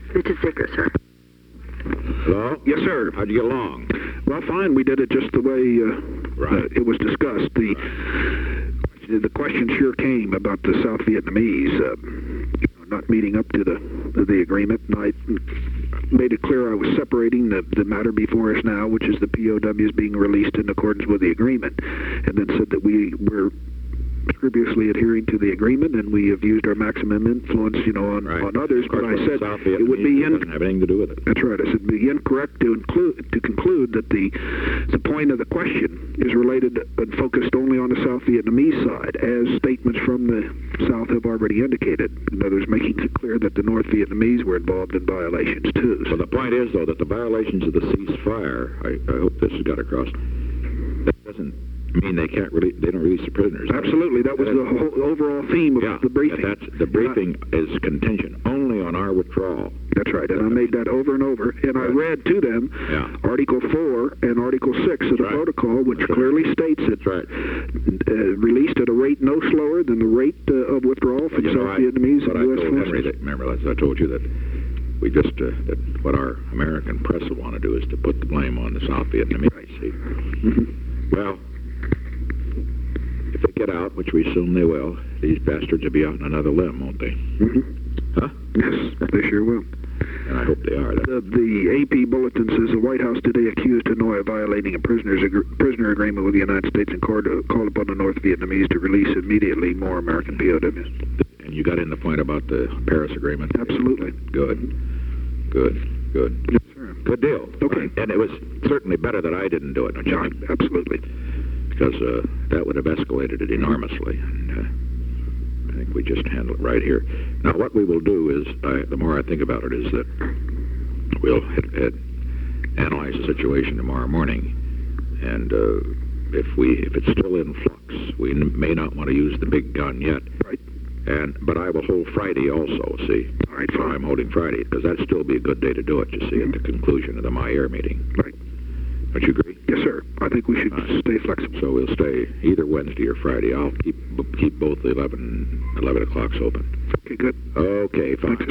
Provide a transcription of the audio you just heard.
This is Zicker, sir. Hello? Yes, sir. How'd you get along? Well, fine. We did it just the way it was discussed. The question sure came about the South Vietnamese not meeting up to the agreement, and I made it clear I was separating the matter before us now, which is the POWs being released in accordance with the agreement, and then said that we were scrupulously adhering to the agreement, and we have used our maximum influence, on others. But I said it would be doesn't have anything to do with it. That's right. I said it'd be incorrect to conclude that the point of the question is related and focused only on the South Vietnamese side, as statements from the South have already indicated. In other words, making it clear that the North Vietnamese were involved in violations too. Well, the point is, though, that the violations of the ceasefire, I hope this has got across, that doesn't mean they don't release the prisoners. Absolutely. That was the whole overall theme of the briefing. The briefing is contingent only on our withdrawal. That's right. And I made that over and over. And I read to them Article 4 and Article 6 of the protocol, which clearly states it released at a rate no slower than the rate of withdrawal from South Vietnamese and U.S. forces. Remember, as I told you, that we just, that what our American press will want to do is to put the blame on the South Vietnamese. Right. See? Mm-hmm. Well, if they get out, which we assume they will, these bastards will be out on another limb, won't they? Mm-hmm. Huh? Yes, they sure will. And I hope they are. The AP bulletin says the White House today accused Hanoi of violating a prisoner agreement with the United States and called upon the North Vietnamese to release immediately more American POWs. And you got in the point about the Paris Agreement? Absolutely. Good. Yes, sir. Good deal. Okay. And it was certainly better that I didn't do it, don't you think? Absolutely. Because that would have escalated it enormously. And I think we just handle it right here. Now, what we will do is, the more I think about it, is that we'll analyze the situation tomorrow morning, and if it's still in flux, we may not want to use the big gun yet. Right. But I will hold Friday also, see. All right, so I'm holding Friday, because that'd still be a good day to do it, you see, at the conclusion of the Mayer meeting. Right. Don't you agree? Yes, sir. I think we should stay flexible. So we'll stay either Wednesday or Friday. I'll keep both the 11 o'clocks open. Okay, good. Okay, fine.